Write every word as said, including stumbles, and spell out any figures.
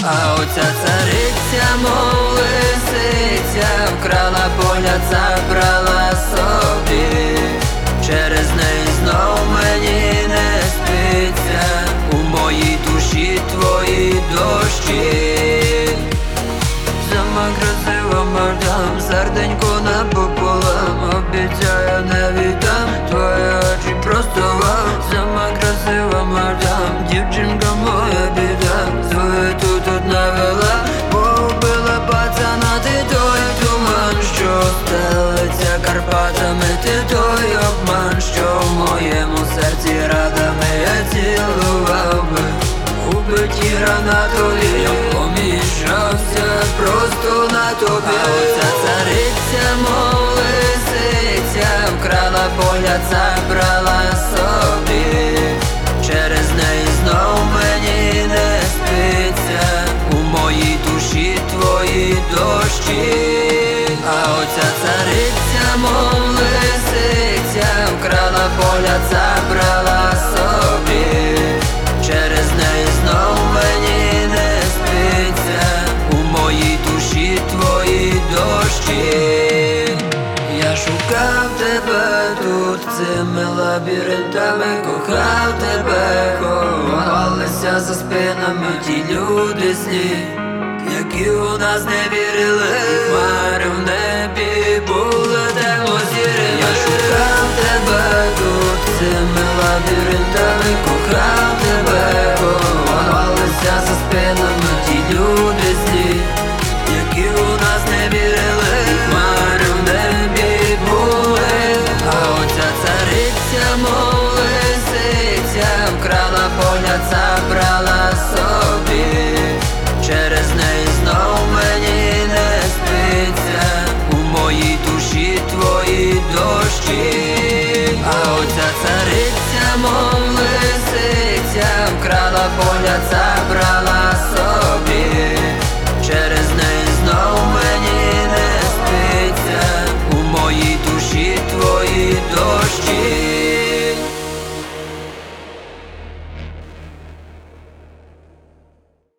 А оця цариця, мов лисиця, вкрала поля, забрала собі. Через неї знов мені не спиться, у моїй душі твої дощі. Сама красива мадам, серденько напополам, обіцяю не віддам твої очі просто вам. Сама красива мадам, дівчинка моя біда, суету тут навела, побила пацана. Ти той туман, що стелиться Карпатами, ти той обман, що в моєму серці радами я цілував би. Убиті гранатові, я поміщався просто на тобі. А оця цариця, мов лисиця, вкрала поля, забрала собі. Через неї знов мені не спиться, у моїй душі твої дощі. А оця цариця, мов лисиця, вкрала поля, забрала собі. Через неї знов мені не спиться, у моїй душі твої дощі. Я шукав тебе тут цими лабіринтами, кохав тебе, ховалися за спинами ті люди злі, які у нас не вірили. Хмари в небі були темно сірими. Я шукав тебе тут цими лабіринтами, кохав тебе, ховалися за спинами ті люди злі, які у нас не вірили. Хмари в небі були. А оця цариця, мов лисиця, вкрала поля, забрала собі. Через неї знов мені не спиться, у моїй душі твої дощі. А оця цариця, мов лисиця, вкрала поля, забрала